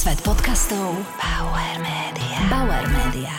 Svet podcastov Bauer Media. Bauer Media.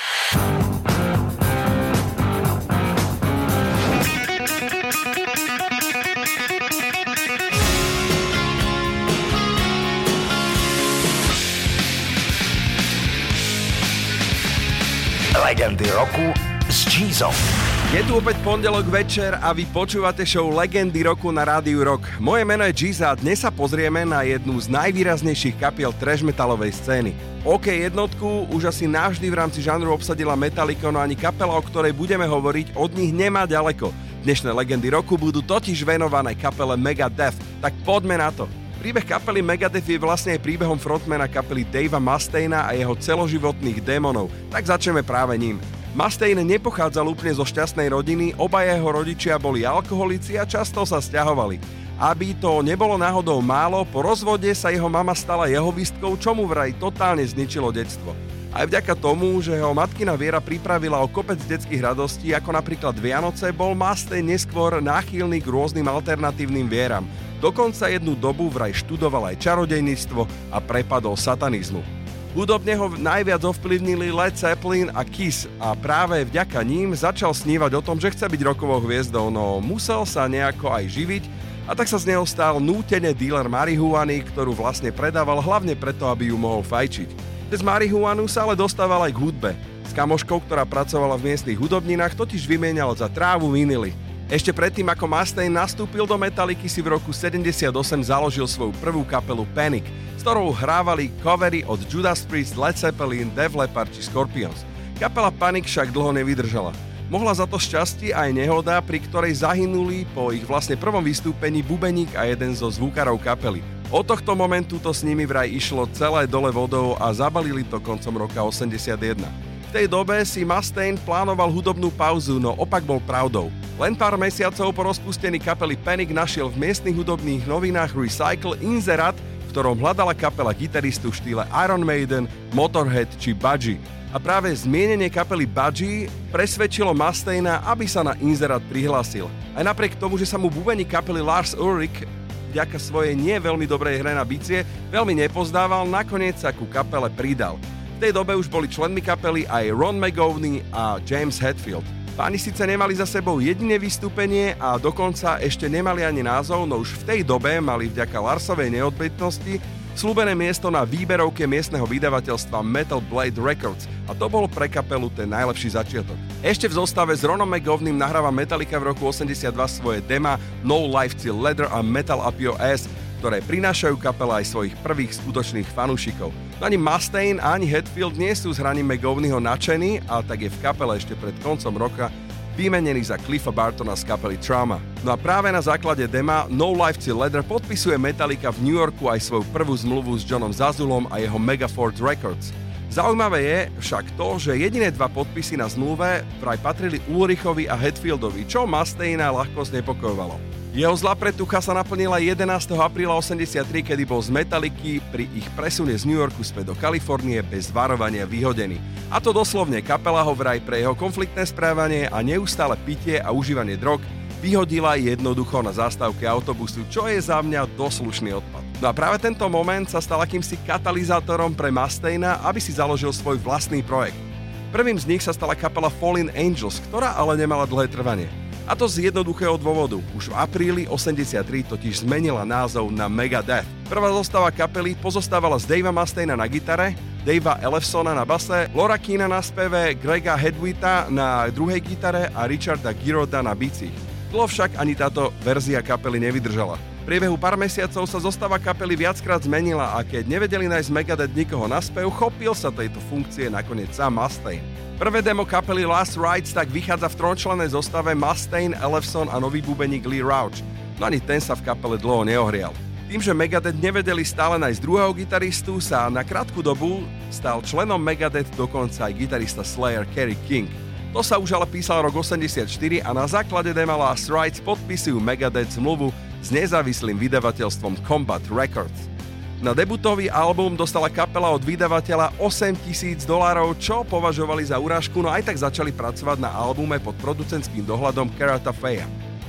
Legendy roku s Cheezom. Je tu opäť pondelok večer a vy počúvate show Legendy roku na Rádiu Rock. Moje meno je Cheeza a dnes sa pozrieme na jednu z najvýraznejších kapiel trash metalovej scény. OK jednotku už asi navždy v rámci žánru obsadila Metallica, no ani kapela, o ktorej budeme hovoriť, od nich nemá ďaleko. Dnešné Legendy roku budú totiž venované kapele Megadeth, tak poďme na to. Príbeh kapely Megadeth je vlastne aj príbehom frontmana kapely Davea Mustaina a jeho celoživotných démonov, tak začneme práve ním. Mustaine nepochádzal úplne zo šťastnej rodiny, obaja jeho rodičia boli alkoholici a často sa sťahovali. Aby to nebolo náhodou málo, po rozvode sa jeho mama stala jehovistkou, čo mu vraj totálne zničilo detstvo. Aj vďaka tomu, že ho matkina viera pripravila o kopec detských radostí, ako napríklad Vianoce, bol Mustaine neskôr náchylný k rôznym alternatívnym vieram. Dokonca jednu dobu vraj študoval aj čarodejníctvo a prepadol satanizmu. Hudobne ho najviac ovplyvnili Led Zeppelin a Kiss a práve vďaka ním začal snívať o tom, že chce byť rockovou hviezdou, no musel sa nejako aj živiť a tak sa z neho stal nútene díler marihuany, ktorú vlastne predával hlavne preto, aby ju mohol fajčiť. Cez marihuanu sa ale dostával aj k hudbe. S kamoškou, ktorá pracovala v miestnych hudobninách, totiž vymienial za trávu vinily. Ešte predtým, ako Mustaine nastúpil do Metalliky, si v roku 78 založil svoju prvú kapelu Panic, s ktorou hrávali covery od Judas Priest, Led Zeppelin, Def Leppard či Scorpions. Kapela Panic však dlho nevydržala. Mohla za to šťastie aj nehoda, pri ktorej zahynuli po ich vlastne prvom vystúpení bubeník a jeden zo zvukárov kapely. Od tohto momentu to s nimi vraj išlo celé dole vodou a zabalili to koncom roka 81. V tej dobe si Mustaine plánoval hudobnú pauzu, no opak bol pravdou. Len pár mesiacov po rozpustení kapely Panic našiel v miestnych hudobných novinách Recycle inzerát, v ktorom hľadala kapela gitaristu v štýle Iron Maiden, Motorhead či Budgie. A práve zmienenie kapely Budgie presvedčilo Mustaina, aby sa na inzerát prihlásil. Aj napriek tomu, že sa mu bubeník kapely Lars Ulrich vďaka svojej nie veľmi dobrej hre na bicie veľmi nepozdával, nakoniec sa ku kapele pridal. V tej dobe už boli členmi kapely aj Ron McGovney a James Hetfield. Páni síce nemali za sebou jediné vystúpenie a dokonca ešte nemali ani názov, no už v tej dobe mali vďaka Larsovej neodbytnosti slúbené miesto na výberovke miestneho vydavateľstva Metal Blade Records a to bol pre kapelu ten najlepší začiatok. Ešte v zostave s Ronom McGovneym nahráva Metallica v roku 82 svoje dema No Life Till Leather a Metal Up Your Ass, ktoré prinášajú kapela aj svojich prvých skutočných fanúšikov. Ani Mustaine ani Hetfield nie sú s hraním McGovneyho nadšení a tak je v kapele ešte pred koncom roka vymenený za Cliffa Bartona z kapely Trauma. No a práve na základe dema No Life Till Leather podpisuje Metallica v New Yorku aj svoju prvú zmluvu s Johnom Zazulom a jeho Megafort Records. Zaujímavé je však to, že jediné dva podpisy na zmluve vraj patrili Ulrichovi a Hetfieldovi, čo Mustaina ľahko znepokojovalo. Jeho zlá pretucha sa naplnila 11. apríla 83, kedy bol z Metalliky pri ich presune z New Yorku späť do Kalifornie bez varovania vyhodený. A to doslovne, kapela ho vraj pre jeho konfliktné správanie a neustále pitie a užívanie drog vyhodila jednoducho na zástavke autobusu, čo je za mňa doslušný odpad. No a práve tento moment sa stal akýmsi katalizátorom pre Mustaina, aby si založil svoj vlastný projekt. Prvým z nich sa stala kapela Fallen Angels, ktorá ale nemala dlhé trvanie. A to z jednoduchého dôvodu. Už v apríli 83 totiž zmenila názov na Megadeth. Prvá zostava kapely pozostávala z Davea Mustaina na gitare, Davea Ellefsona na base, Laura Keena na speve, Grega Hedwita na druhej gitare a Richarda Giroda na bicích. Dlho však ani táto verzia kapely nevydržala. V priebehu pár mesiacov sa zostava kapely viackrát zmenila a keď nevedeli nájsť Megadeth nikoho na spev, chopil sa tejto funkcie nakoniec sám Mustaine. Prvé demo kapely Last Rites tak vychádza v trojčlennej zostave Mustaine, Ellefson a nový bubeník Lee Rauch. No ani ten sa v kapele dlho neohrial. Tým, že Megadeth nevedeli stále nájsť druhého gitaristu, sa na krátku dobu stal členom Megadeth dokonca aj gitarista Slayer Kerry King. To sa už ale písal rok 84 a na základe dema Last Rites podpisujú Megadeth zmluvu s nezávislým vydavateľstvom Combat Records. Na debutový album dostala kapela od vydavateľa $8,000, čo považovali za urážku, no aj tak začali pracovať na albume pod producentským dohľadom Kerata Feja.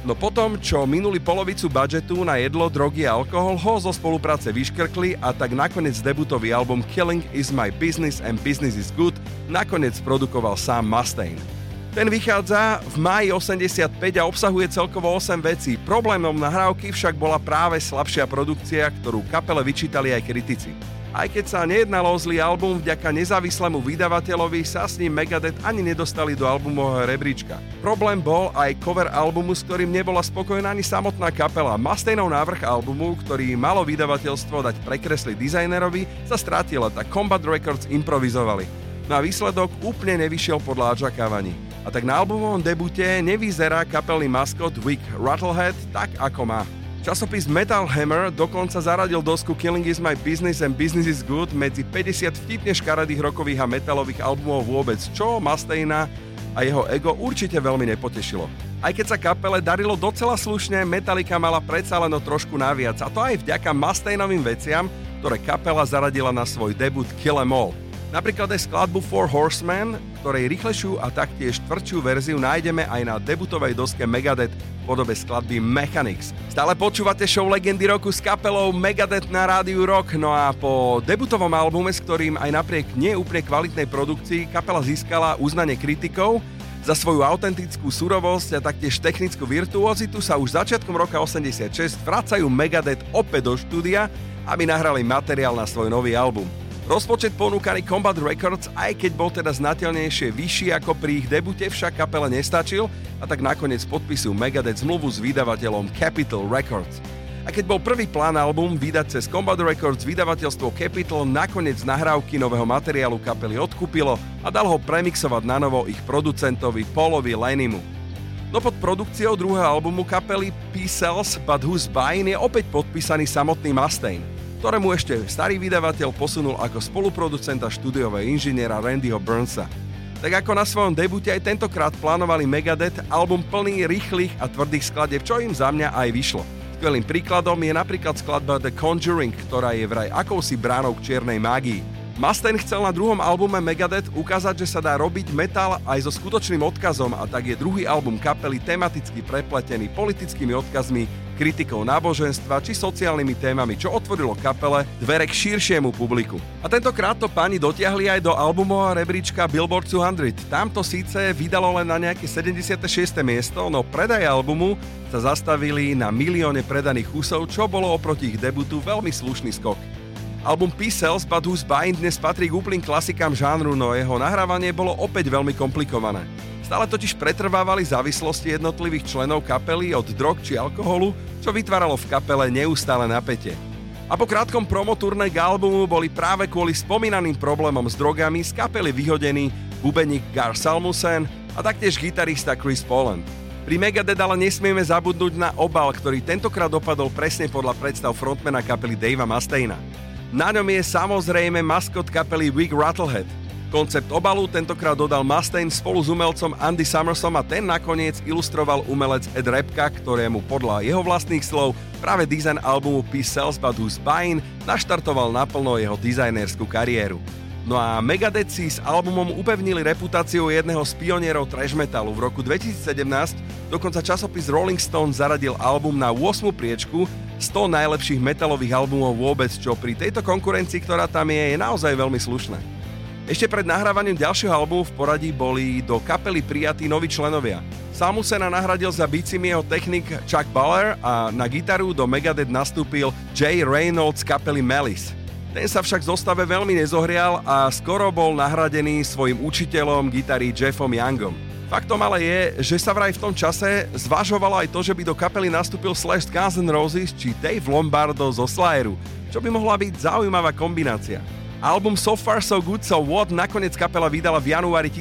No potom, čo minuli polovicu budžetu na jedlo, drogy a alkohol, ho zo spolupráce vyškrkli a tak nakoniec debutový album Killing is my business and business is good nakoniec produkoval sám Mustaine. Ten vychádza v máji 85 a obsahuje celkovo 8 vecí. Problémom nahrávky však bola práve slabšia produkcia, ktorú kapele vyčítali aj kritici. Aj keď sa nejednalo o zlý album, vďaka nezávislému vydavateľovi sa s ním Megadeth ani nedostali do albumového rebríčka. Problém bol aj cover albumu, s ktorým nebola spokojná ani samotná kapela. Mustaineov návrh albumu, ktorý malo vydavateľstvo dať prekresliť dizajnerovi, sa strátil a tak Combat Records improvizovali. No a výsledok úplne nevyšiel podľa očakávaní. A tak na albumovom debute nevyzerá kapelný maskot Wick Rattlehead tak, ako má. Časopis Metal Hammer dokonca zaradil dosku Killing is my business and business is good medzi 50 vtipne škaredých rockových a metalových albumov vôbec, čo Mustaina a jeho ego určite veľmi nepotešilo. Aj keď sa kapele darilo docela slušne, Metallica mala predsa len o trošku naviac, a to aj vďaka Mustainovým veciam, ktoré kapela zaradila na svoj debut Kill 'Em All. Napríklad aj skladbu Four Horsemen, ktorej rýchlejšiu a taktiež tvrdšiu verziu nájdeme aj na debutovej doske Megadeth v podobe skladby Mechanics. Stále počúvate show Legendy roku s kapelou Megadeth na rádiu Rock, no a po debutovom albume, s ktorým aj napriek neúplne kvalitnej produkcii kapela získala uznanie kritikov, za svoju autentickú surovosť a taktiež technickú virtuozitu sa už začiatkom roka 86 vracajú Megadeth opäť do štúdia, aby nahrali materiál na svoj nový album. Rozpočet ponúkaný Combat Records, aj keď bol teda znateľnejšie vyšší ako pri ich debute, však kapele nestačil a tak nakoniec podpisujú Megadeth zmluvu s vydavateľom Capitol Records. A keď bol prvý plán album vydať cez Combat Records, vydavateľstvo Capitol nakoniec nahrávky nového materiálu kapely odkúpilo a dal ho premixovať na novo ich producentovi Paulovi Lanimu. No pod produkciou druhého albumu kapely Peace Sells But Who's Buying je opäť podpísaný samotný Mustaine, ktorému ešte starý vydavateľ posunul ako spoluproducenta štúdiového inžiniera Randyho Burnsa. Tak ako na svojom debute aj tentokrát plánovali Megadeth album plný rýchlych a tvrdých skladieb, čo im za mňa aj vyšlo. Skvelým príkladom je napríklad skladba The Conjuring, ktorá je vraj akousi bránou k čiernej mágii. Mustaine chcel na druhom albume Megadeth ukázať, že sa dá robiť metal aj so skutočným odkazom, a tak je druhý album kapely tematicky prepletený politickými odkazmi, kritikou náboženstva či sociálnymi témami, čo otvorilo kapele dvere k širšiemu publiku. A tentokrát to páni dotiahli aj do albumového rebríčka Billboard 200. Tam to síce vydalo len na nejaké 76. miesto, no predaj albumu sa zastavili na milióne predaných kusov, čo bolo oproti ich debutu veľmi slušný skok. Album Peace Sells But Who's Buying dnes patrí k úplným klasikám žánru, no jeho nahrávanie bolo opäť veľmi komplikované. Stále totiž pretrvávali závislosti jednotlivých členov kapely od drog či alkoholu, čo vytváralo v kapele neustále napätie. A po krátkom promoturné k albumu boli práve kvôli spomínaným problémom s drogami z kapely vyhodení bubeník Gar Salmussen a taktiež gitarista Chris Poland. Pri Megadeth ale nesmieme zabudnúť na obal, ktorý tentokrát dopadol presne podľa predstav frontmana kapely Davea Mustaina. Na ňom je samozrejme maskot kapely Wick Rattlehead. Koncept obalu tentokrát dodal Mustaine spolu s umelcom Andy Summersom a ten nakoniec ilustroval umelec Ed Repka, ktorému podľa jeho vlastných slov práve dizajn albumu Peace Sells But Who's Buying naštartoval naplno jeho dizajnerskú kariéru. No a Megadeth si s albumom upevnili reputáciu jedného z pionierov thrash metalu. V roku 2017 dokonca časopis Rolling Stone zaradil album na 8. priečku 100 najlepších metalových albumov vôbec, čo pri tejto konkurencii, ktorá tam je naozaj veľmi slušné. Ešte pred nahrávaním ďalšieho albumu v poradí boli do kapely prijatí noví členovia. Salmusena nahradil za bicimieho technik Chuck Baller a na gitaru do Megadeth nastúpil Jay Reynolds z kapely Malice. Ten sa však v zostave veľmi nezohrial a skoro bol nahradený svojim učiteľom gitary Jeffom Youngom. Faktom ale je, že sa vraj v tom čase zvažovalo aj to, že by do kapely nastúpil Slash z Guns N' Roses či Dave Lombardo zo Slayeru, čo by mohla byť zaujímavá kombinácia. Album So Far So Good So What nakoniec kapela vydala v januári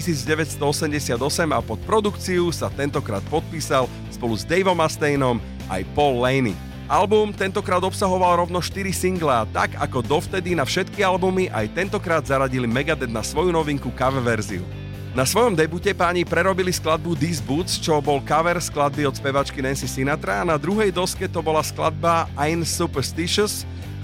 1988 a pod produkciu sa tentokrát podpísal spolu s Davom Mustainom aj Paul Laney. Album tentokrát obsahoval rovno 4 singlá, tak ako dovtedy na všetky albumy aj tentokrát zaradili Megadeth na svoju novinku cover verziu. Na svojom debute páni prerobili skladbu These Boots, čo bol cover skladby od spevačky Nancy Sinatra, a na druhej doske to bola skladba I'm Superstitious,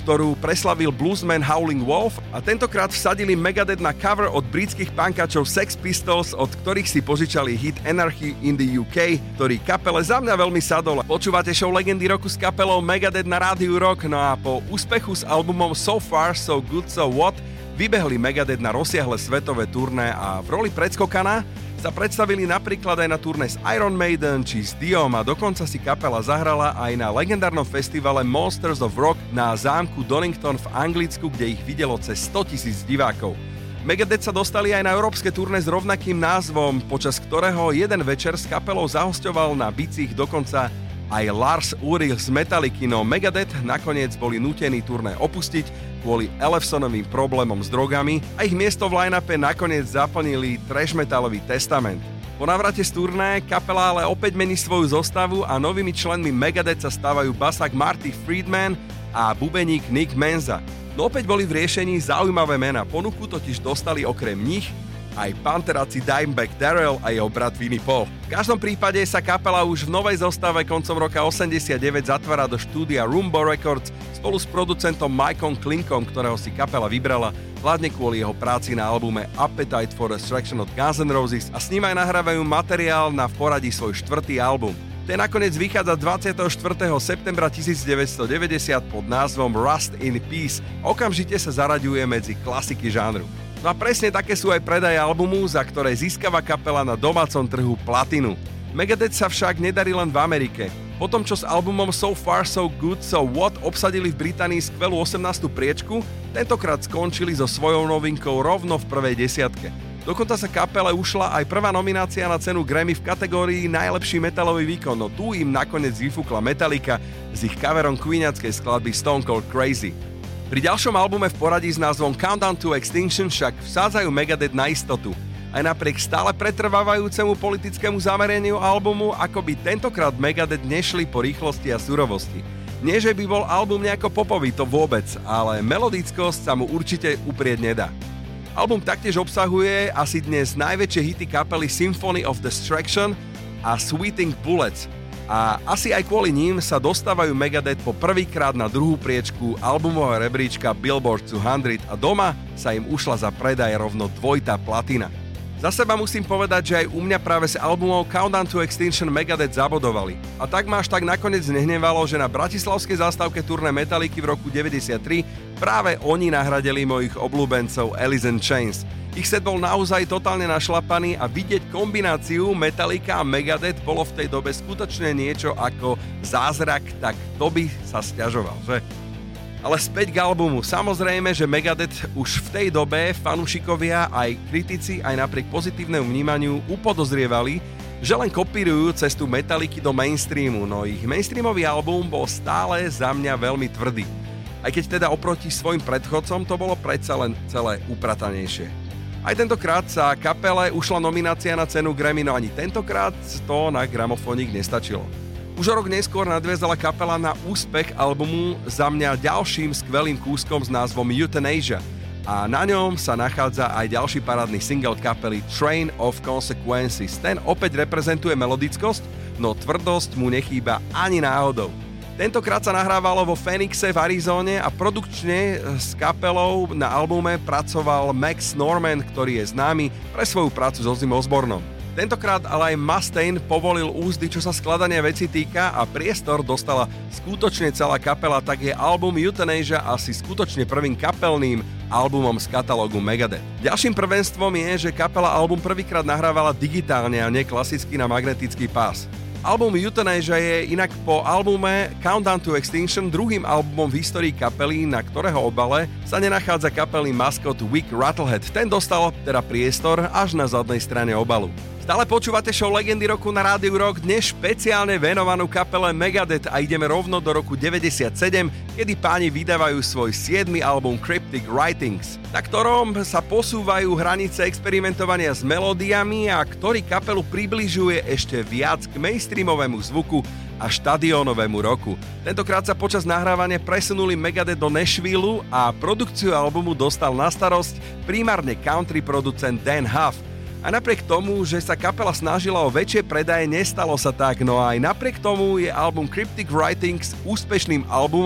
ktorú preslavil bluesman Howling Wolf, a tentokrát vsadili Megadeth na cover od britských punkáčov Sex Pistols, od ktorých si požičali hit Anarchy in the UK, ktorý kapele za mňa veľmi sadol. Počúvate show Legendy roku s kapelou Megadeth na Rádiu Rock, no a po úspechu s albumom So Far, So Good, So What vybehli Megadeth na rozsiahle svetové turné a v roli predskokana sa predstavili napríklad aj na turné s Iron Maiden či s Diom, a dokonca si kapela zahrala aj na legendárnom festivale Monsters of Rock na zámku Donington v Anglicku, kde ich videlo cez 100 000 divákov. Megadeth sa dostali aj na európske turné s rovnakým názvom, počas ktorého jeden večer s kapelou zahosťoval na bicích dokonca aj Lars Ulrich z Metalliky, no Megadeth nakoniec boli nútení turné opustiť kvôli Elefsonovým problémom s drogami a ich miesto v line-upe nakoniec zaplnili thrash metalový Testament. Po navrate z turné kapela ale opäť mení svoju zostavu a novými členmi Megadeth sa stávajú basák Marty Friedman a bubeník Nick Menza. No opäť boli v riešení zaujímavé mená, ponuku totiž dostali okrem nich aj panteráci Dimebag Darrell a jeho brat Vinnie Paul. V každom prípade sa kapela už v novej zostave koncom roka 89 zatvára do štúdia Rumbo Records spolu s producentom Mikeom Klinkom, ktorého si kapela vybrala hlavne kvôli jeho práci na albume Appetite for Destruction od Guns N' Roses, a s ním aj nahrávajú materiál na v poradí svoj 4. album. Ten nakoniec vychádza 24. septembra 1990 pod názvom Rust in Peace a okamžite sa zaraďuje medzi klasiky žánru. No a presne také sú aj predaje albumu, za ktoré získava kapela na domácom trhu platinu. Megadeth sa však nedarí len v Amerike. Po tom, čo s albumom So Far, So Good, So What obsadili v Británii skvelú 18. priečku, tentokrát skončili so svojou novinkou rovno v prvej desiatke. Dokonca sa kapele ušla aj prvá nominácia na cenu Grammy v kategórii najlepší metalový výkon, no tu im nakoniec vyfúkla Metallica s ich coverom queeniackej skladby Stone Cold Crazy. Pri ďalšom albume v poradí s názvom Countdown to Extinction však vsádzajú Megadeth na istotu. Aj napriek stále pretrvávajúcemu politickému zameraniu albumu, ako by tentokrát Megadeth nešli po rýchlosti a surovosti. Nie, že by bol album nejako popový, to vôbec, ale melodickosť sa mu určite uprieť nedá. Album taktiež obsahuje asi dnes najväčšie hity kapely Symphony of Destruction a Sweeting Bullets, a asi aj kvôli ním sa dostávajú Megadeth po prvýkrát na druhú priečku albumového rebríčka Billboard 200 a doma sa im ušla za predaj rovno dvojitá platina. Za seba musím povedať, že aj u mňa práve s albumov Countdown to Extinction Megadeth zabodovali. A tak ma až tak nakoniec nehnevalo, že na bratislavskej zástavke turné Metalliky v roku 93 práve oni nahradili mojich obľúbencov Alice in Chains. Ich set bol naozaj totálne našlapaný a vidieť kombináciu Metallica a Megadeth bolo v tej dobe skutočne niečo ako zázrak, tak to by sa sťažoval, že? Ale späť k albumu. Samozrejme, že Megadeth už v tej dobe fanúšikovia aj kritici aj napriek pozitívnemu vnímaniu upodozrievali, že len kopírujú cestu Metalliky do mainstreamu, no ich mainstreamový album bol stále za mňa veľmi tvrdý. Aj keď teda oproti svojim predchodcom to bolo predsa len celé upratanejšie. Aj tentokrát sa kapele ušla nominácia na cenu Grammy, no ani tentokrát to na gramofónik nestačilo. Už o rok neskôr nadviazala kapela na úspech albumu za mňa ďalším skvelým kúskom s názvom Euthanasia a na ňom sa nachádza aj ďalší parádny single kapely Train of Consequences. Ten opäť reprezentuje melodickosť, no tvrdosť mu nechýba ani náhodou. Tentokrát sa nahrávalo vo Phoenixe v Arizóne a produkčne s kapelou na albume pracoval Max Norman, ktorý je známy pre svoju prácu s Ozzym Osbournom. Tentokrát ale aj Mustaine povolil úzdy, čo sa skladania veci týka, a priestor dostala skutočne celá kapela, tak je album Euthanasia asi skutočne prvým kapelným albumom z katalógu Megadeth. Ďalším prvenstvom je, že kapela album prvýkrát nahrávala digitálne a nie klasicky na magnetický pás. Album Euthanasia je inak po albume Countdown to Extinction druhým albumom v histórii kapely, na ktorého obale sa nenachádza kapely maskot Wick Rattlehead. Ten dostal teda priestor až na zadnej strane obalu. Stále počúvate show Legendy roku na Rádiu Rock, dnes špeciálne venovanú kapele Megadeth, a ideme rovno do roku 97, kedy páni vydávajú svoj 7. album Cryptic Writings, na ktorom sa posúvajú hranice experimentovania s melódiami a ktorý kapelu približuje ešte viac k mainstreamovému zvuku a štadiónovému roku. Tentokrát sa počas nahrávania presunuli Megadeth do Nashville a produkciu albumu dostal na starosť primárne country producent Dan Huff. A napriek tomu, že sa kapela snažila o väčšie predaje, nestalo sa tak, no aj napriek tomu je album Cryptic Writings úspešným albumom,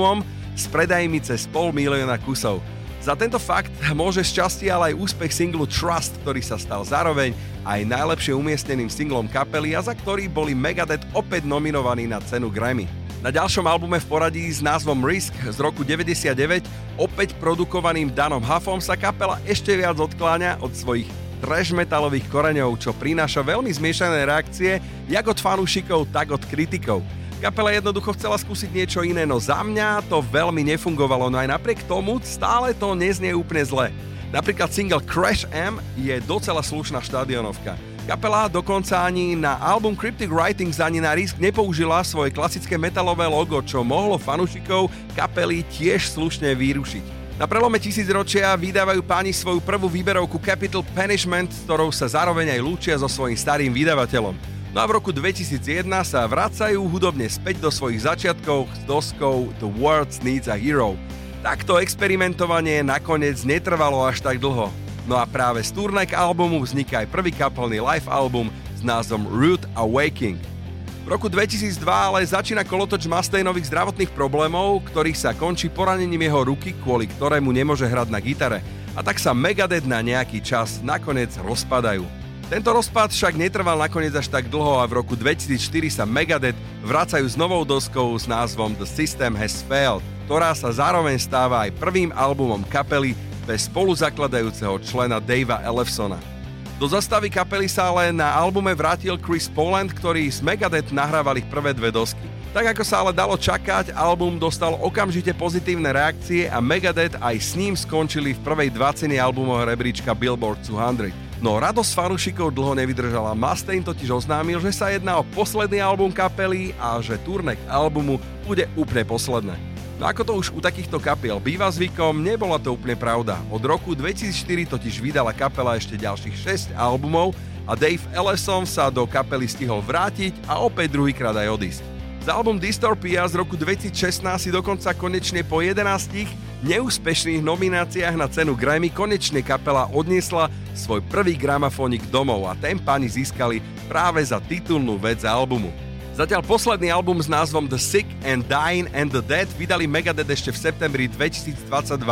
s predajmi cez 500 000 kusov. Za tento fakt môže šťastie, ale aj úspech singlu Trust, ktorý sa stal zároveň aj najlepšie umiestneným singlom kapely a za ktorý boli Megadeth opäť nominovaní na cenu Grammy. Na ďalšom albume v poradí s názvom Risk z roku 99, opäť produkovaným Danom Huffom, sa kapela ešte viac odkláňa od svojich trash metalových koreňov, čo prináša veľmi zmiešané reakcie, jak od fanúšikov, tak od kritikov. Kapela jednoducho chcela skúsiť niečo iné, no za mňa to veľmi nefungovalo, no aj napriek tomu stále to neznie úplne zle. Napríklad single Crash M je docela slušná štadionovka. Kapela dokonca ani na album Cryptic Writings ani na Risk nepoužila svoje klasické metalové logo, čo mohlo fanúšikov kapely tiež slušne vyrušiť. Na prelome tisícročia vydávajú páni svoju prvú výberovku Capital Punishment, s ktorou sa zároveň aj lúčia so svojím starým vydavateľom. No a v roku 2001 sa vracajú hudobne späť do svojich začiatkov s doskou The World Needs a Hero. Takto experimentovanie nakoniec netrvalo až tak dlho. No a práve z turnek albumu vzniká aj prvý kapelný live album s názvom Rude Awakening. V roku 2002 ale začína kolotoč Mustainových zdravotných problémov, ktorý sa končí poranením jeho ruky, kvôli ktorému nemôže hrať na gitare. A tak sa Megadeth na nejaký čas nakoniec rozpadajú. Tento rozpad však netrval nakoniec až tak dlho a v roku 2004 sa Megadeth vracajú s novou doskou s názvom The System Has Failed, ktorá sa zároveň stáva aj prvým albumom kapely bez spoluzakladajúceho člena Davea Ellefsona. Do zastavy kapely sa ale na albume vrátil Chris Poland, ktorý s Megadeth nahrával ich prvé dve dosky. Tak ako sa ale dalo čakať, album dostal okamžite pozitívne reakcie a Megadeth aj s ním skončili v prvej 20 albumového rebríčka Billboard 200. No radosť fanúšikov dlho nevydržala. Mustaine totiž oznámil, že sa jedná o posledný album kapely a že turné k albumu bude úplne posledné. No ako to už u takýchto kapiel býva zvykom, nebola to úplne pravda. Od roku 2004 totiž vydala kapela ešte ďalších 6 albumov a Dave Ellefson sa do kapely stihol vrátiť a opäť druhýkrát aj odísť. Za album Dystopia z roku 2016 si dokonca konečne po 11 neúspešných nomináciách na cenu Grammy konečne kapela odniesla svoj prvý gramafónik domov a ten páni získali práve za titulnú vec albumu. Zatiaľ posledný album s názvom The Sick and Dying and the Dead vydali Megadeth ešte v septembri 2022.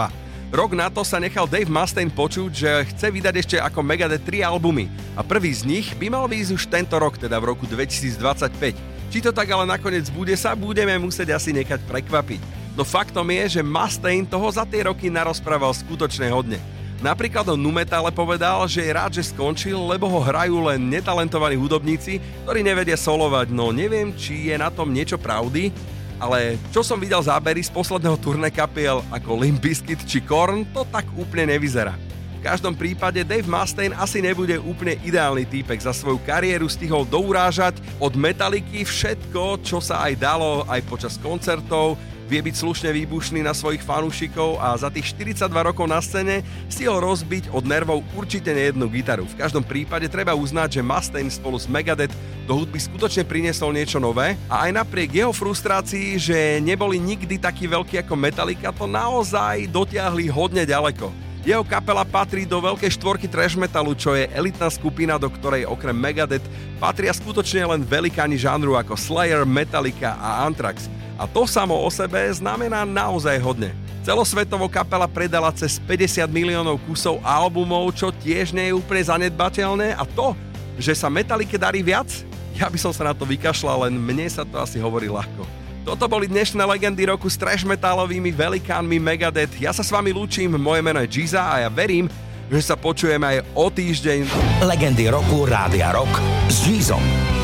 Rok na to sa nechal Dave Mustaine počuť, že chce vydať ešte ako Megadeth 3 albumy a prvý z nich by mal výjsť už tento rok, teda v roku 2025. Či to tak ale nakoniec bude, sa budeme musieť asi nechať prekvapiť. No faktom je, že Mustaine toho za tie roky narozprával skutočne hodne. Napríklad o nu-metale povedal, že je rád, že skončil, lebo ho hrajú len netalentovaní hudobníci, ktorí nevedia solovať, no neviem, či je na tom niečo pravdy, ale čo som videl zábery z posledného turné kapiel ako Limp Bizkit či Korn, to tak úplne nevyzerá. V každom prípade Dave Mustaine asi nebude úplne ideálny týpek. Za svoju kariéru stihol dourážať od Metalliky všetko, čo sa aj dalo aj počas koncertov, vie byť slušne výbušný na svojich fanúšikov a za tých 42 rokov na scéne stihol rozbiť od nervov určite nejednu gitaru. V každom prípade treba uznať, že Mustaine spolu s Megadeth do hudby skutočne priniesol niečo nové a aj napriek jeho frustrácii, že neboli nikdy takí veľkí ako Metallica, to naozaj dotiahli hodne ďaleko. Jeho kapela patrí do veľkej štvorky trash metalu, čo je elitná skupina, do ktorej okrem Megadeth patria skutočne len velikáni žánru ako Slayer, Metallica a Anthrax. A to samo o sebe znamená naozaj hodne. Celosvetovo kapela predala cez 50 miliónov kusov albumov, čo tiež nie je úplne zanedbateľné a to, že sa Metallica darí viac, ja by som sa na to vykašľal, len mne sa to asi hovorí ľahko. Toto boli dnešné legendy roku s trash metalovými velikánmi Megadeth. Ja sa s vami lúčim, moje meno je Giza a ja verím, že sa počujeme aj o týždeň. Legendy roku Rádia Rock s Gizom.